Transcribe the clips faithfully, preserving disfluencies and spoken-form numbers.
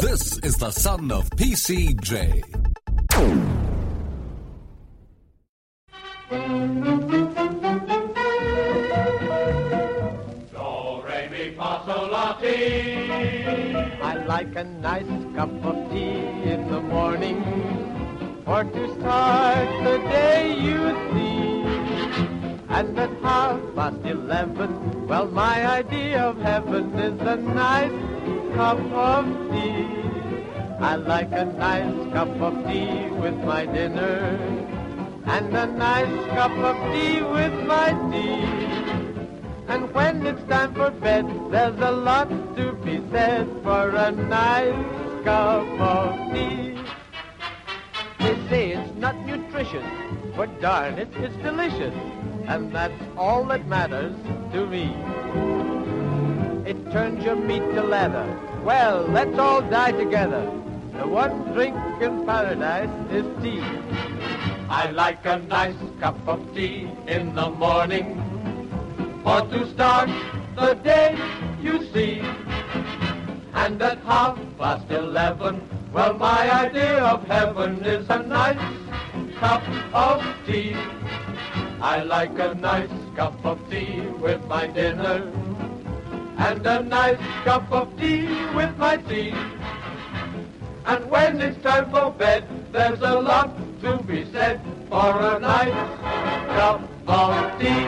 This is the son of P C J. I like a nice cup of tea in the morning, or to start the day, you see. And at half past eleven, well, my idea of heaven is a nice cup of tea. I like a nice cup of tea with my dinner, and a nice cup of tea with my tea. And when it's time for bed, there's a lot to be said for a nice cup of tea. They say it's not nutritious, but darn it, it's delicious. And that's all that matters to me. It turns your meat to leather. Well, let's all die together. The one drink in paradise is tea. I like a nice cup of tea in the morning, or to start the day, you see. And at half past eleven, well, my idea of heaven is a nice cup of tea. I like a nice cup of tea with my dinner, and a nice cup of tea with my tea. And when it's time for bed, there's a lot to be said for a nice cup of tea.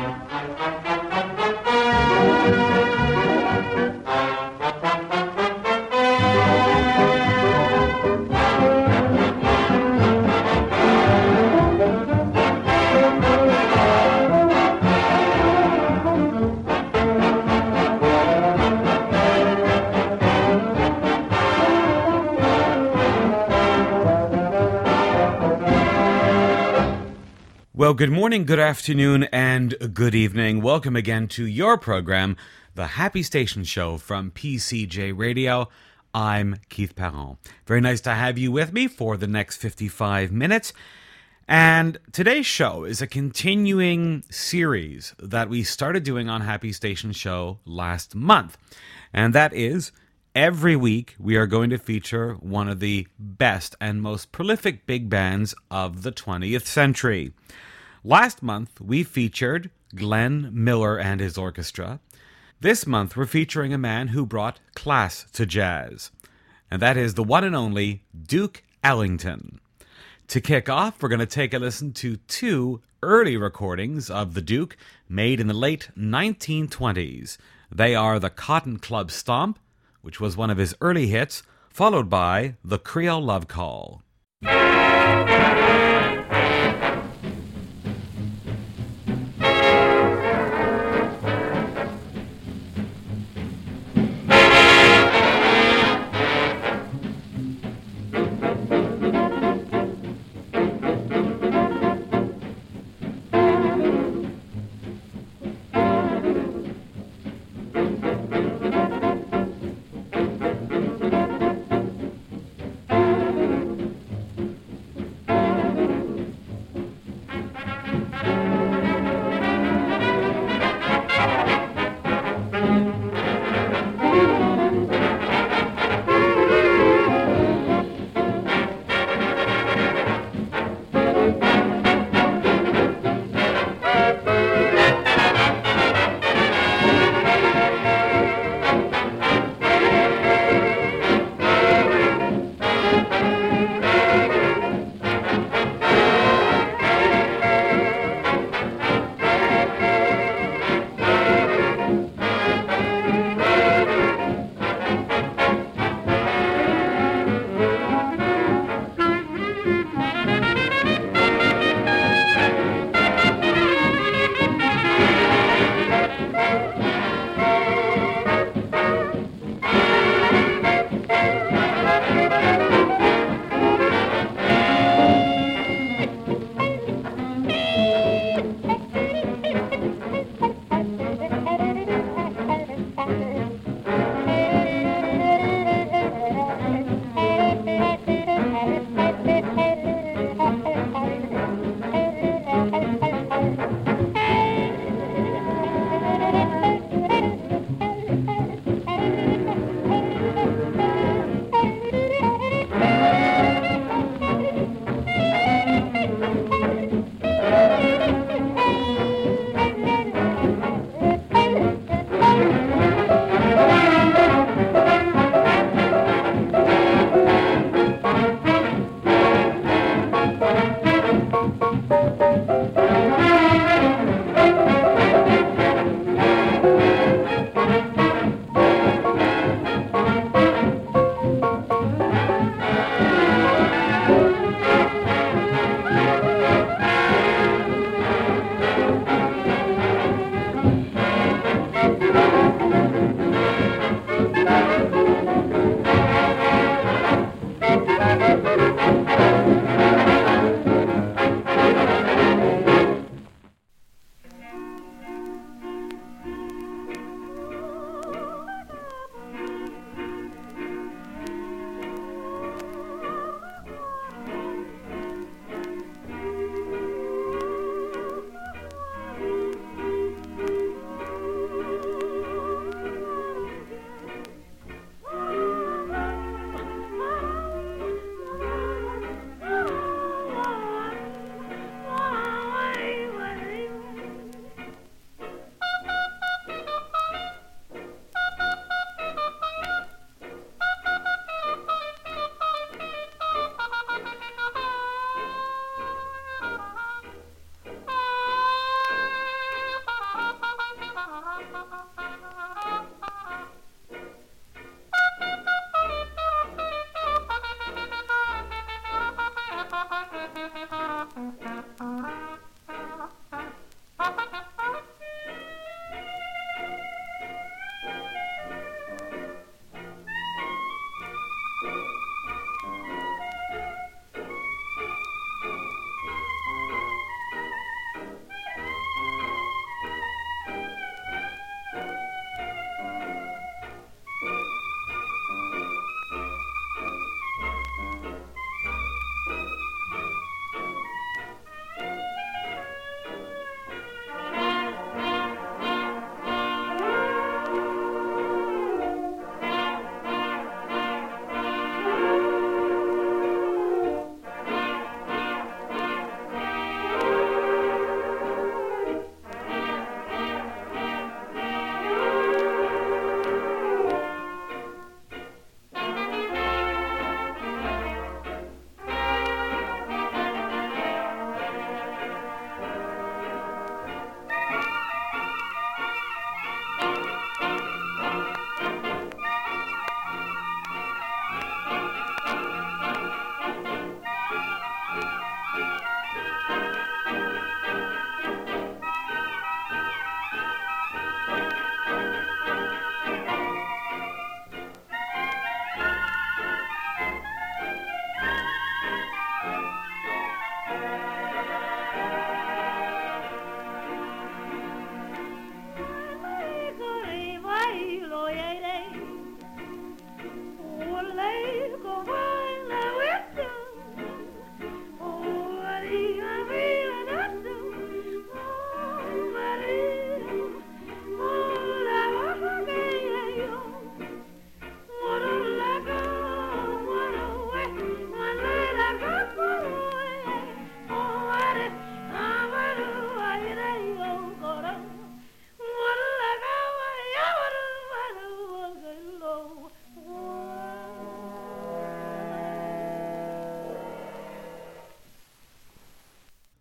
Well, good morning, good afternoon, and good evening. Welcome again to your program, The Happy Station Show from P C J Radio. I'm Keith Perron. Very nice to have you with me for the next fifty-five minutes. And today's show is a continuing series that we started doing on Happy Station Show last month. And that is, every week we are going to feature one of the best and most prolific big bands of the twentieth century. Last month, we featured Glenn Miller and his orchestra. This month, we're featuring a man who brought class to jazz, and that is the one and only Duke Ellington. To kick off, we're going to take a listen to two early recordings of the Duke made in the late nineteen twenties. They are the Cotton Club Stomp, which was one of his early hits, followed by the Creole Love Call.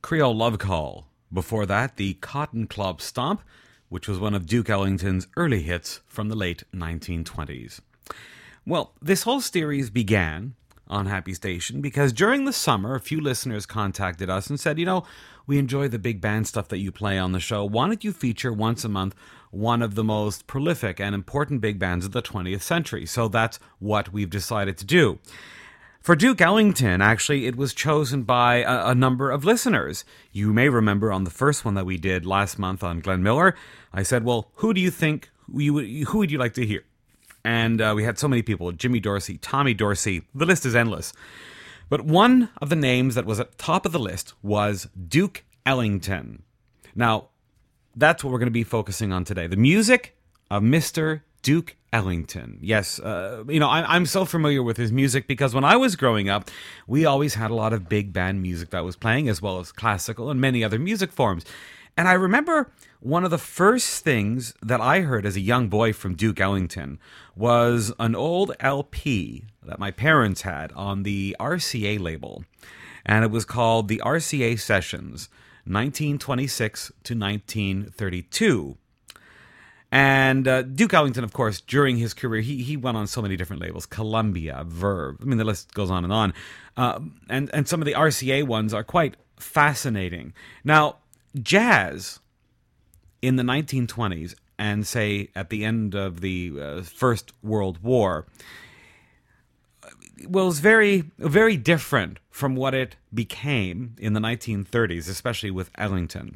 Creole Love Call. Before that, the Cotton Club Stomp, which was one of Duke Ellington's early hits from the late nineteen twenties. Well, this whole series began on Happy Station because during the summer, a few listeners contacted us and said, you know, we enjoy the big band stuff that you play on the show. Why don't you feature once a month one of the most prolific and important big bands of the twentieth century? So that's what we've decided to do. For Duke Ellington, actually, it was chosen by a, a number of listeners. You may remember on the first one that we did last month on Glenn Miller, I said, well, who do you think, you would, who would you like to hear? And uh, we had so many people, Jimmy Dorsey, Tommy Dorsey, the list is endless. But one of the names that was at the top of the list was Duke Ellington. Now, that's what we're going to be focusing on today. The music of Mister Duke Ellington. Yes, uh, you know, I, I'm so familiar with his music because when I was growing up, we always had a lot of big band music that was playing, as well as classical and many other music forms. And I remember one of the first things that I heard as a young boy from Duke Ellington was an old L P that my parents had on the R C A label. And it was called the R C A Sessions, nineteen twenty-six to nineteen thirty-two. And uh, Duke Ellington, of course, during his career, he he went on so many different labels. Columbia, Verve, I mean, the list goes on and on. Uh, and, and some of the R C A ones are quite fascinating. Now, jazz in the nineteen twenties and, say, at the end of the uh, First World War was very, very different from what it became in the nineteen thirties, especially with Ellington.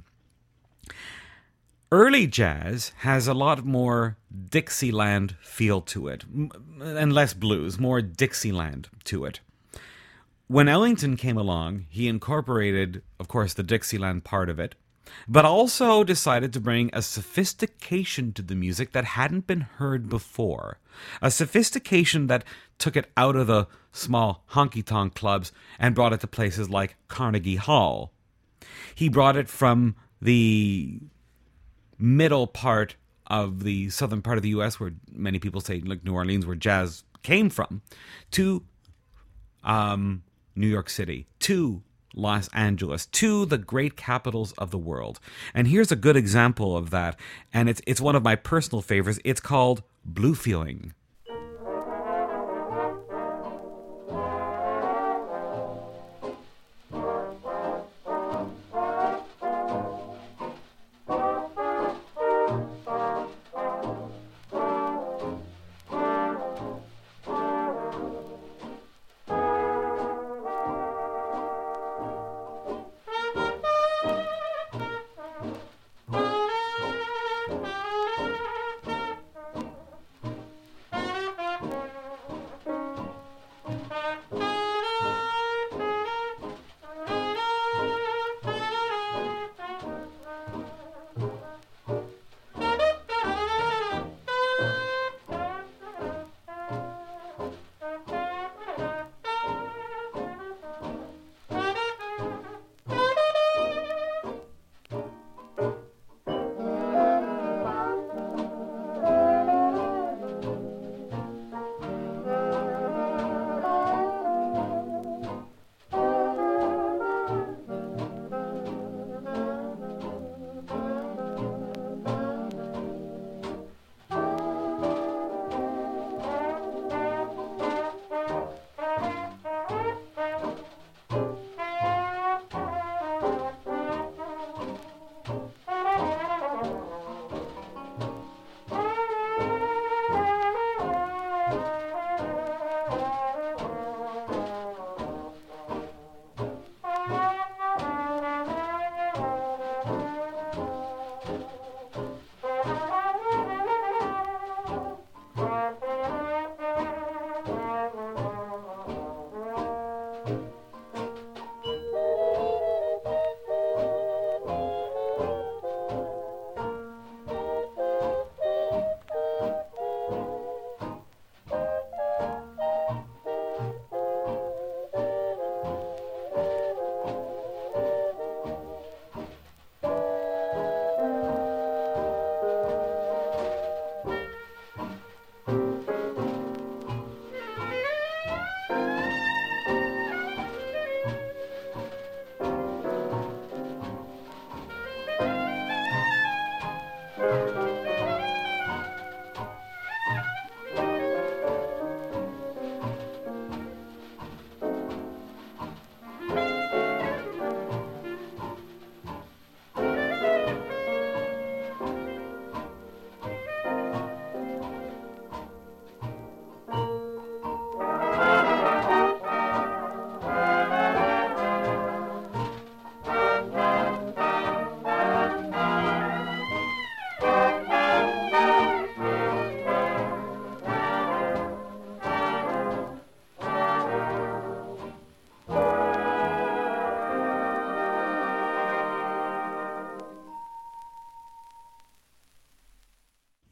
Early jazz has a lot more Dixieland feel to it, and less blues, more Dixieland to it. When Ellington came along, he incorporated, of course, the Dixieland part of it, but also decided to bring a sophistication to the music that hadn't been heard before. A sophistication that took it out of the small honky-tonk clubs and brought it to places like Carnegie Hall. He brought it from the middle part of the southern part of the U S, where many people say, like New Orleans, where jazz came from, to um, New York City, to Los Angeles, to the great capitals of the world. And here's a good example of that, and it's it's one of my personal favorites. It's called Blue Feeling.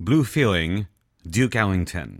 Blue Feeling, Duke Ellington.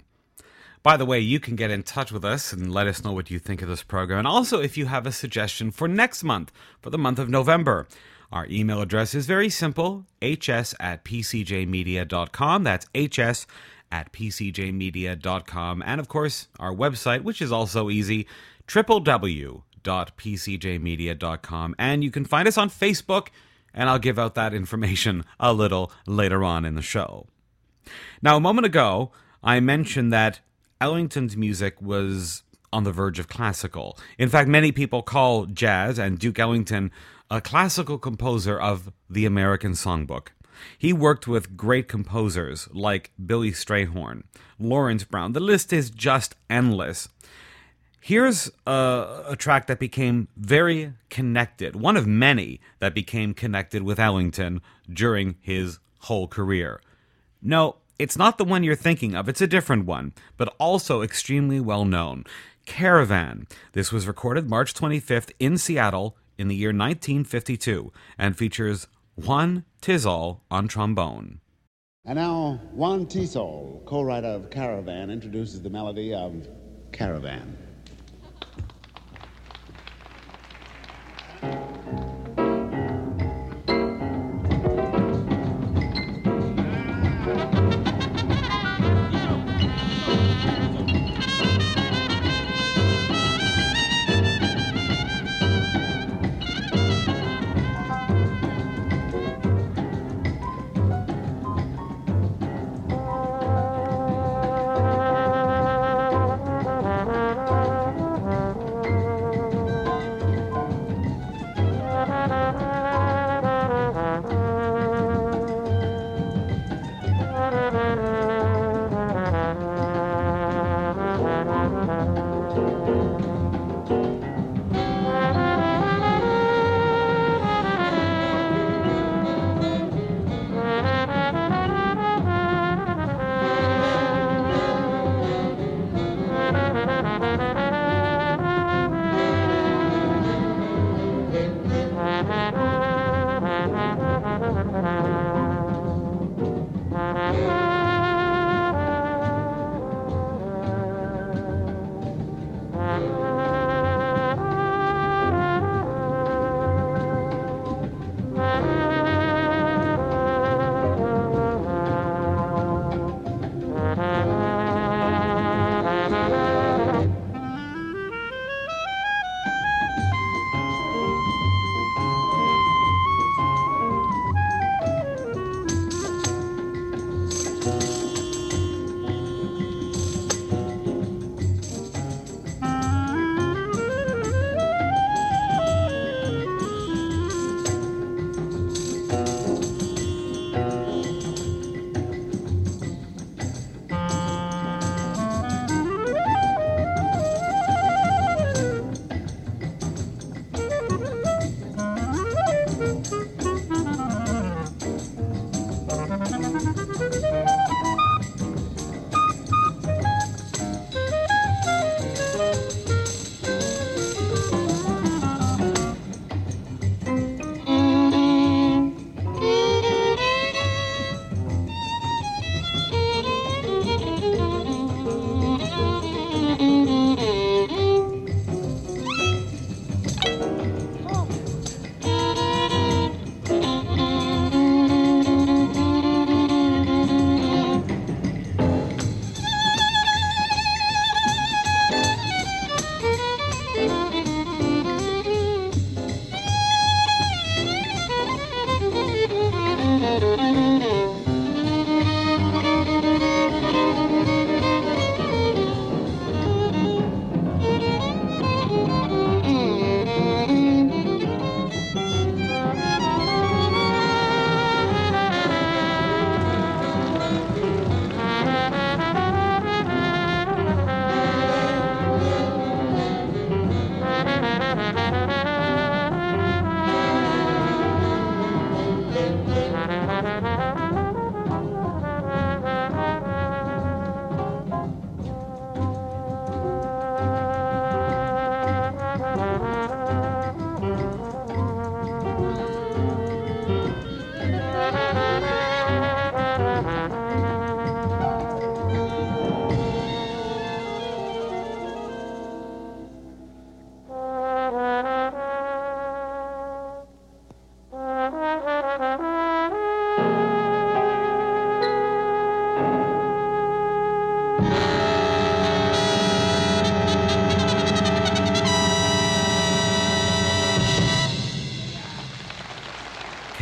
By the way, you can get in touch with us and let us know what you think of this program. And also, if you have a suggestion for next month, for the month of November, our email address is very simple, hs at pcjmedia dot com. That's hs at pcjmedia dot com. And of course, our website, which is also easy, w w w dot p c j media dot com. And you can find us on Facebook, and I'll give out that information a little later on in the show. Now, a moment ago, I mentioned that Ellington's music was on the verge of classical. In fact, many people call jazz and Duke Ellington a classical composer of the American songbook. He worked with great composers like Billy Strayhorn, Lawrence Brown. The list is just endless. Here's a, a track that became very connected, one of many that became connected with Ellington during his whole career. No, it's not the one you're thinking of, it's a different one, but also extremely well known. Caravan. This was recorded March twenty-fifth in Seattle in the year nineteen fifty-two and features Juan Tizol on trombone. And now Juan Tizol, co-writer of Caravan, introduces the melody of Caravan. Thank you.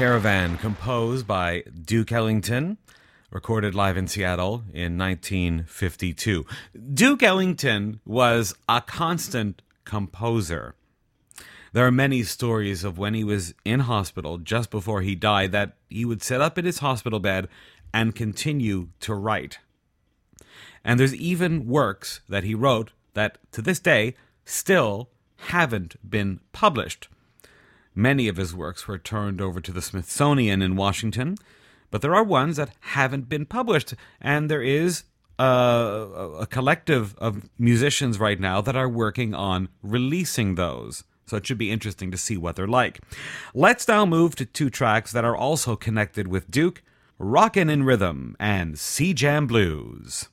Caravan, composed by Duke Ellington, recorded live in Seattle in nineteen fifty-two. Duke Ellington was a constant composer. There are many stories of when he was in hospital just before he died that he would sit up in his hospital bed and continue to write. And there's even works that he wrote that to this day still haven't been published. Many of his works were turned over to the Smithsonian in Washington, but there are ones that haven't been published, and there is a, a collective of musicians right now that are working on releasing those. So it should be interesting to see what they're like. Let's now move to two tracks that are also connected with Duke, Rockin' in Rhythm and Sea Jam Blues.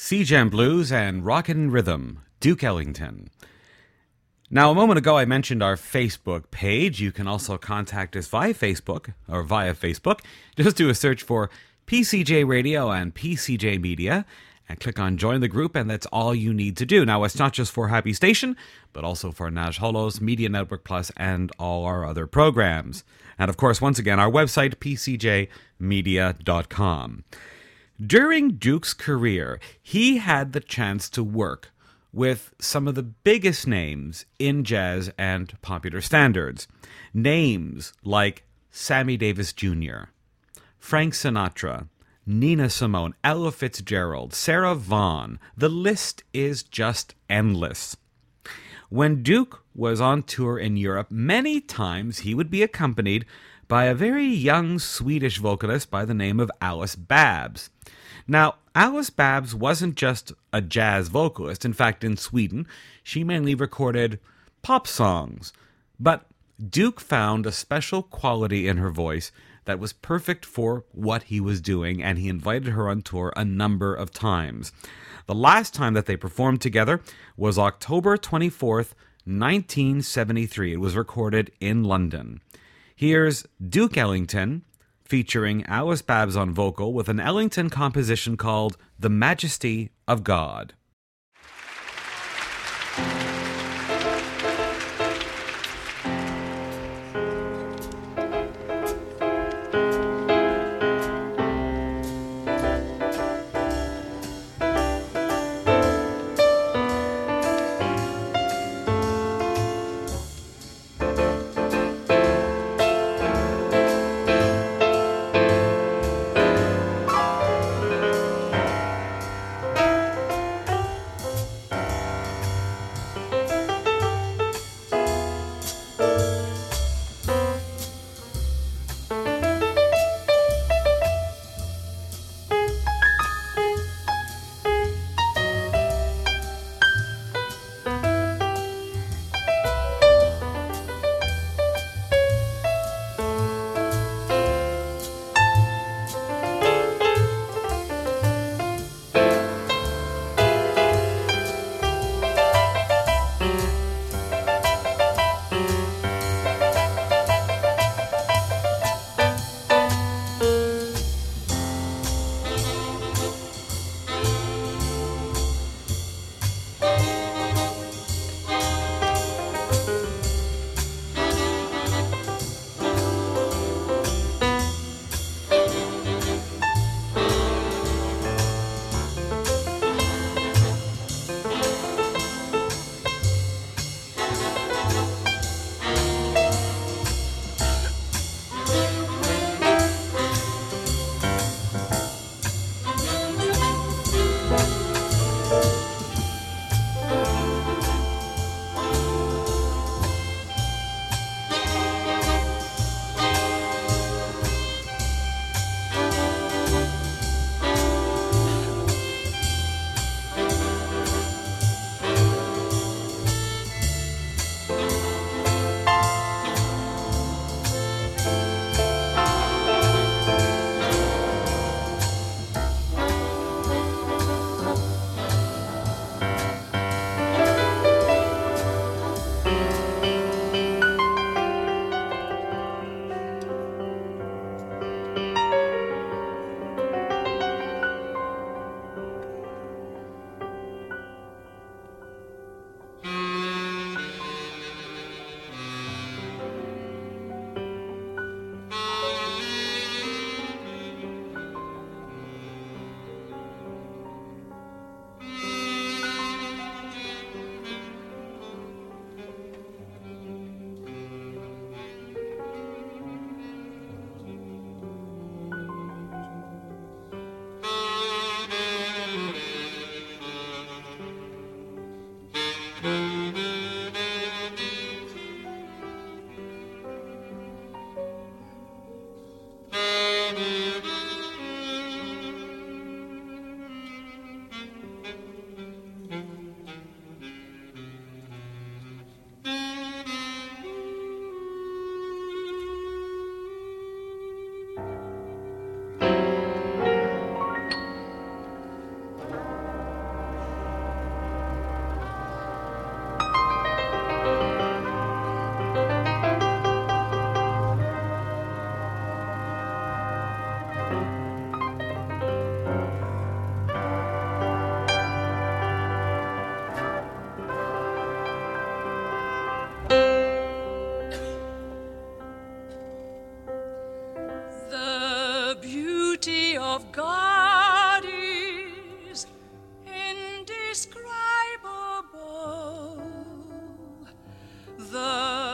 C-Jam Blues and Rockin' Rhythm, Duke Ellington. Now, a moment ago, I mentioned our Facebook page. You can also contact us via Facebook, or via Facebook. Just do a search for P C J Radio and P C J Media, and click on Join the Group, and that's all you need to do. Now, it's not just for Happy Station, but also for Nash Holos, Media Network Plus, and all our other programs. And of course, once again, our website, p c j media dot com. During Duke's career, he had the chance to work with some of the biggest names in jazz and popular standards. Names like Sammy Davis Junior, Frank Sinatra, Nina Simone, Ella Fitzgerald, Sarah Vaughan. The list is just endless. When Duke was on tour in Europe, many times he would be accompanied by a very young Swedish vocalist by the name of Alice Babs. Now, Alice Babs wasn't just a jazz vocalist. In fact, in Sweden, she mainly recorded pop songs. But Duke found a special quality in her voice that was perfect for what he was doing, and he invited her on tour a number of times. The last time that they performed together was October twenty-fourth, nineteen seventy-three. It was recorded in London. Here's Duke Ellington featuring Alice Babs on vocal with an Ellington composition called The Majesty of God.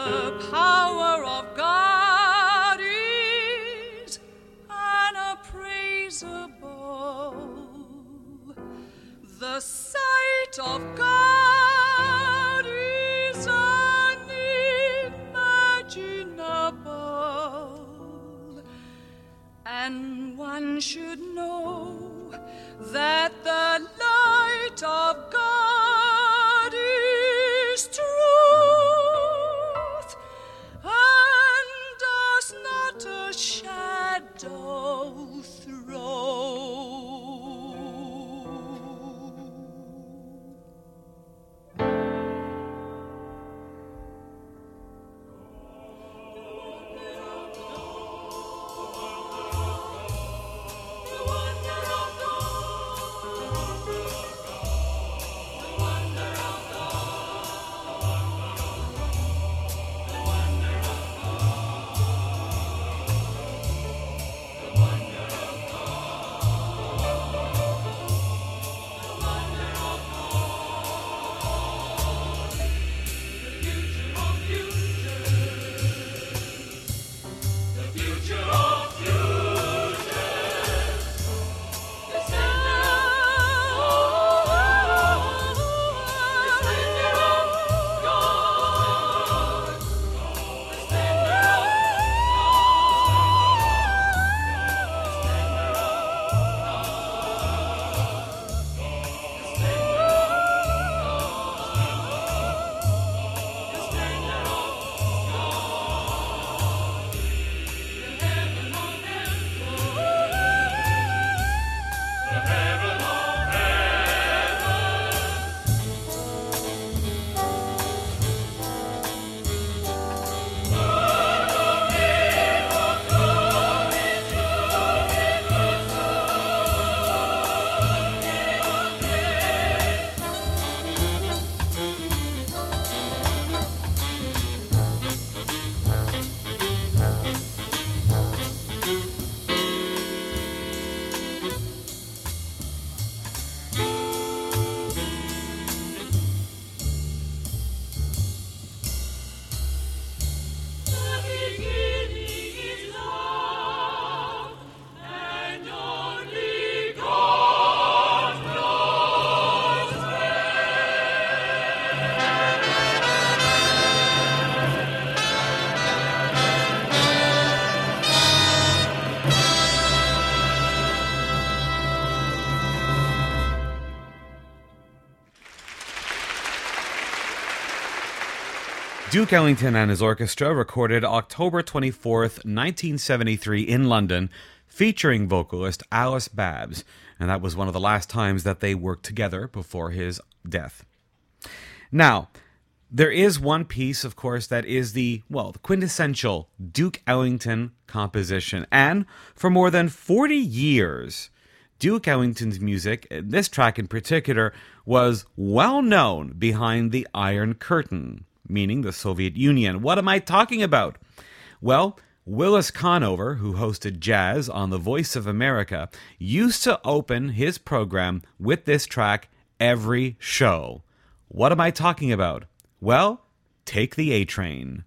The power of God is unappraisable. The sight of God is unimaginable. And one should know that the light of God is truth, and does not a shadow throw. Duke Ellington and his orchestra recorded October twenty-fourth, nineteen seventy-three in London, featuring vocalist Alice Babs, and that was one of the last times that they worked together before his death. Now, there is one piece, of course, that is the, well, the quintessential Duke Ellington composition, and for more than forty years, Duke Ellington's music, this track in particular, was well known behind the Iron Curtain, meaning the Soviet Union. What am I talking about? Well, Willis Conover, who hosted jazz on The Voice of America, used to open his program with this track every show. What am I talking about? Well, take the A Train.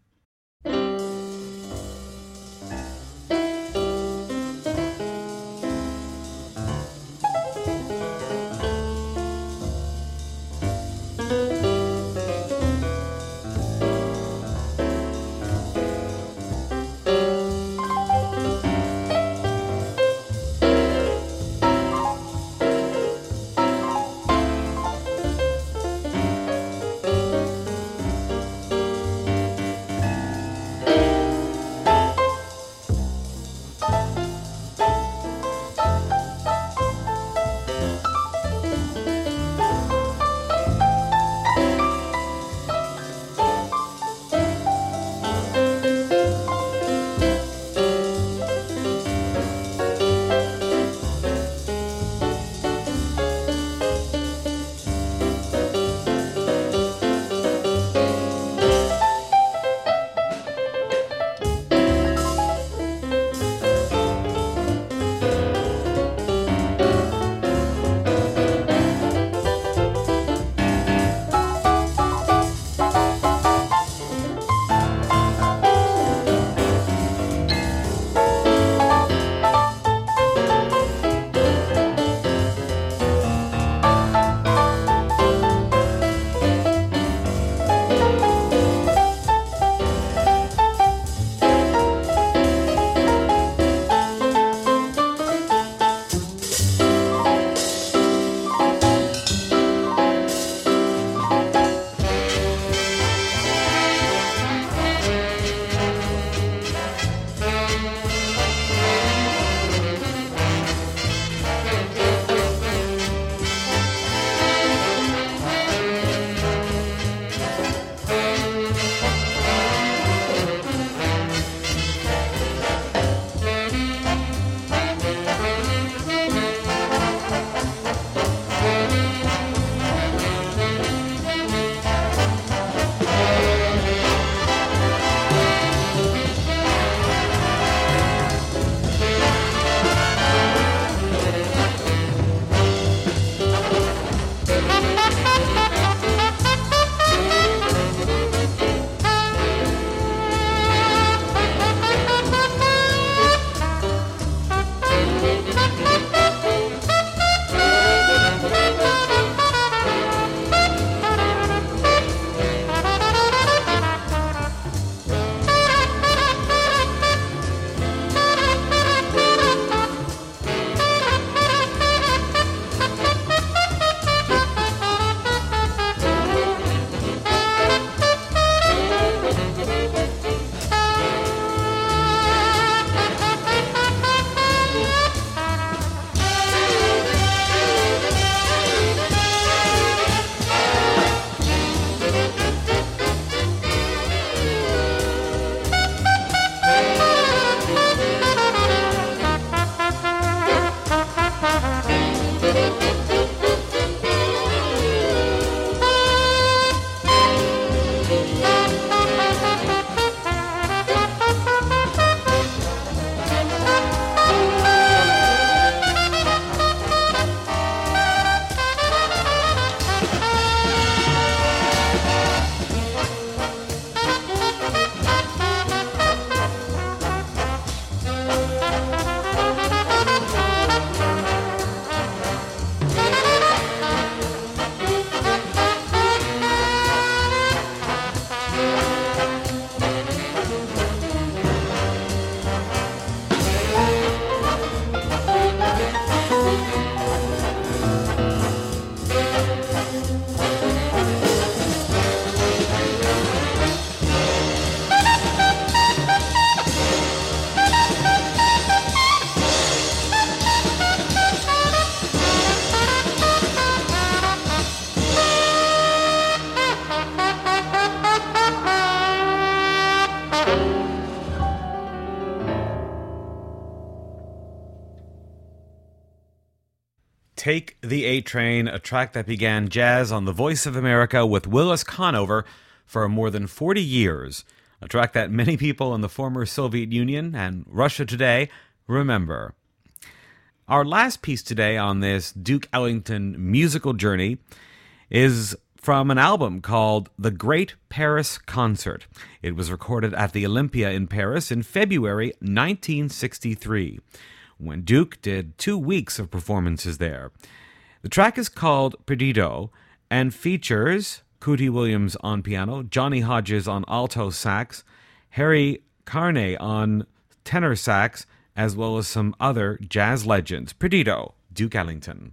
Take the A Train, a track that began jazz on the Voice of America with Willis Conover for more than forty years, a track that many people in the former Soviet Union and Russia today remember. Our last piece today on this Duke Ellington musical journey is from an album called The Great Paris Concert. It was recorded at the Olympia in Paris in February nineteen sixty-three. When Duke did two weeks of performances there. The track is called Perdido and features Cootie Williams on piano, Johnny Hodges on alto sax, Harry Carney on tenor sax, as well as some other jazz legends. Perdido, Duke Ellington.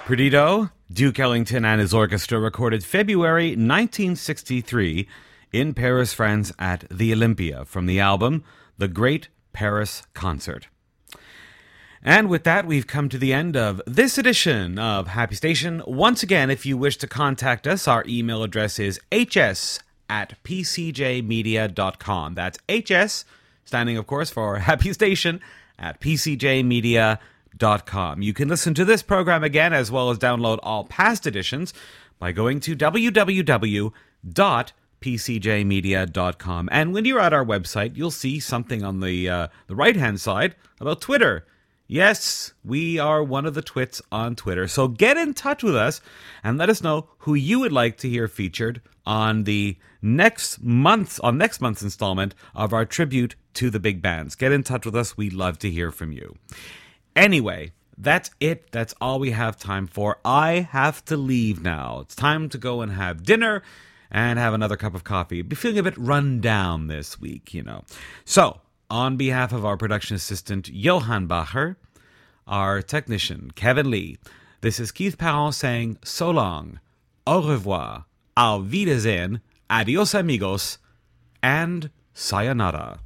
Perdido, Duke Ellington and his orchestra recorded February nineteen sixty-three in Paris, France at the Olympia from the album The Great Paris Concert. And with that, we've come to the end of this edition of Happy Station. Once again, if you wish to contact us, our email address is hs at pcjmedia.com. That's hs, standing, of course, for Happy Station, at pcjmedia.com. You can listen to this program again, as well as download all past editions by going to w w w dot p c j media dot com. And when you're at our website, you'll see something on the, uh, the right-hand side about Twitter. Yes, we are one of the twits on Twitter. So get in touch with us and let us know who you would like to hear featured on the next month, on next month's installment of our tribute to the big bands. Get in touch with us. We'd love to hear from you. Anyway, that's it. That's all we have time for. I have to leave now. It's time to go and have dinner and have another cup of coffee. Be feeling a bit run down this week, you know. So, on behalf of our production assistant, Johann Bacher, our technician, Kevin Lee, this is Keith Powell saying so long, au revoir, auf Wiedersehen, adios amigos, and sayonara.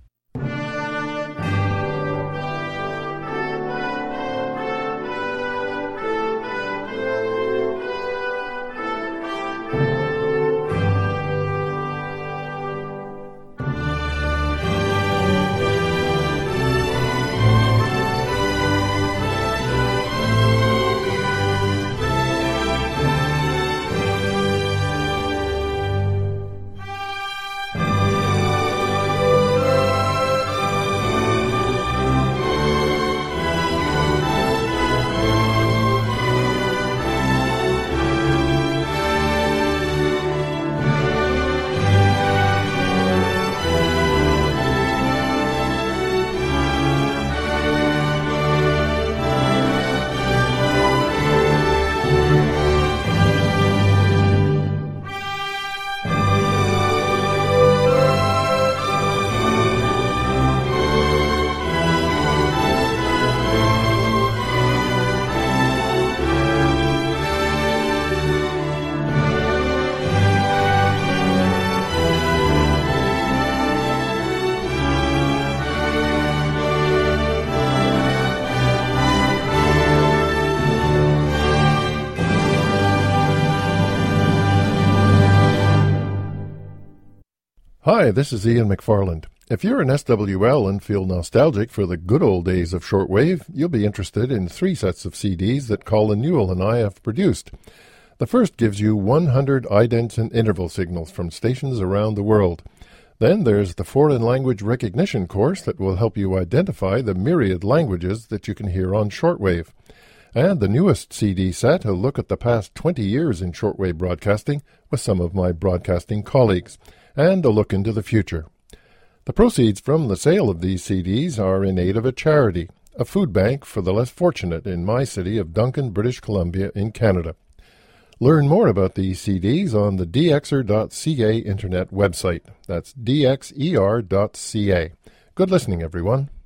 Hi, this is Ian McFarland. If you're an S W L and feel nostalgic for the good old days of shortwave, you'll be interested in three sets of C Ds that Colin Newell and I have produced. The first gives you one hundred idents and interval signals from stations around the world. Then there's the foreign language recognition course that will help you identify the myriad languages that you can hear on shortwave. And the newest C D set, a look at the past twenty years in shortwave broadcasting with some of my broadcasting colleagues, and a look into the future. The proceeds from the sale of these C Ds are in aid of a charity, a food bank for the less fortunate in my city of Duncan, British Columbia in Canada. Learn more about these C Ds on the d x er dot c a internet website. That's d x e r dot c a. Good listening, everyone.